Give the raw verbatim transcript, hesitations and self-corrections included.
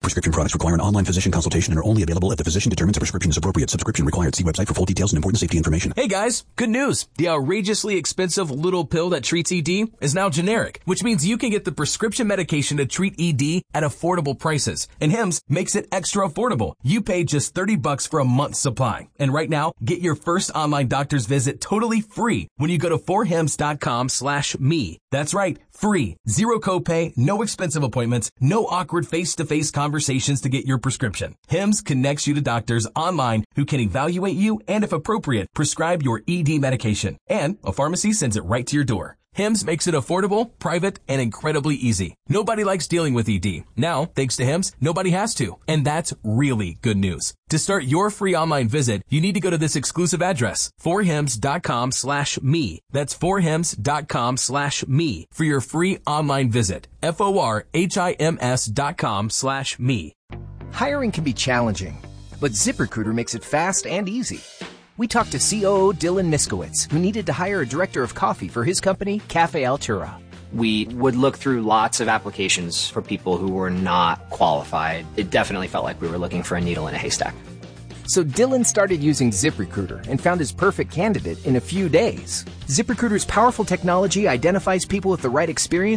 Prescription products require an online physician consultation and are only available if the physician determines a prescription is appropriate. Subscription required. See website for full details and important safety information. Hey guys, good news. The outrageously expensive little pill that treats E D is now generic, which means you can get the prescription medication to treat E D at affordable prices. And Hims makes it extra affordable. You pay just thirty bucks for a month's supply. And right now, get your first online doctor's visit totally free when you go to forhims.com slash me. That's right, free. Zero copay, no expensive appointments, no awkward face-to-face conversations to get your prescription. Hims connects you to doctors online who can evaluate you and, if appropriate, prescribe your E D medication. And a pharmacy sends it right to your door. Hims makes it affordable, private, and incredibly easy. Nobody likes dealing with E D. Now, thanks to Hims, nobody has to. And that's really good news. To start your free online visit, you need to go to this exclusive address, forhims.com slash me. That's forhims.com slash me for your free online visit. F-O-R-H-I-M-S dot com slash me. Hiring can be challenging, but ZipRecruiter makes it fast and easy. We talked to C O O Dylan Miskowitz, who needed to hire a director of coffee for his company, Cafe Altura. We would look through lots of applications for people who were not qualified. It definitely felt like we were looking for a needle in a haystack. So Dylan started using ZipRecruiter and found his perfect candidate in a few days. ZipRecruiter's powerful technology identifies people with the right experience